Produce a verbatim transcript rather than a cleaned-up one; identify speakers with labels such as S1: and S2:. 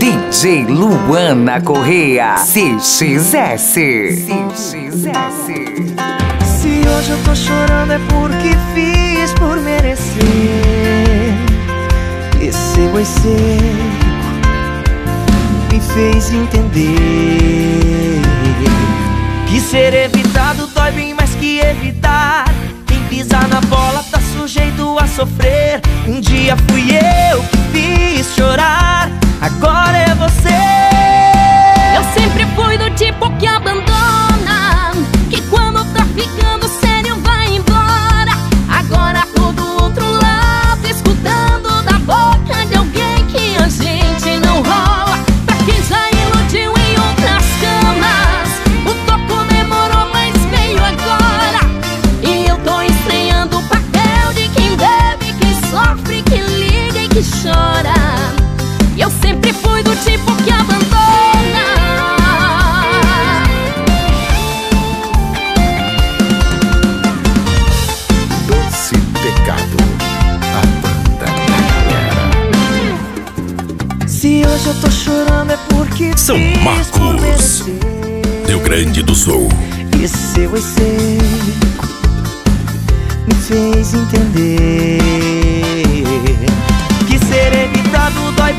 S1: D J Luana Correa, C X S. C X S.
S2: Se hoje eu tô chorando é porque fiz por merecer. Esse egoiceiro me fez entender que ser evitado dói bem mais que evitar. Quem pisar na bola tá sujeito a sofrer. Um dia fui eu que fiz chorar, agora é você.
S3: Eu sempre fui do tipo que abandona, que quando tá ficando sério vai embora. Agora tô do outro lado, escutando da boca de alguém que a gente não rola. Pra quem já iludiu em outras camas, o toco demorou, mas veio agora. E eu tô estreando o papel de quem bebe, que sofre, que liga e que chora. Eu sempre fui do tipo que abandona.
S4: Doce Pecado, a banda da galera.
S2: Se hoje eu tô chorando é porque
S5: São
S2: fiz
S5: Marcos,
S2: por merecer.
S5: Rio Grande do Sul.
S2: Esse egoiceiro me fez entender que ser evitado dói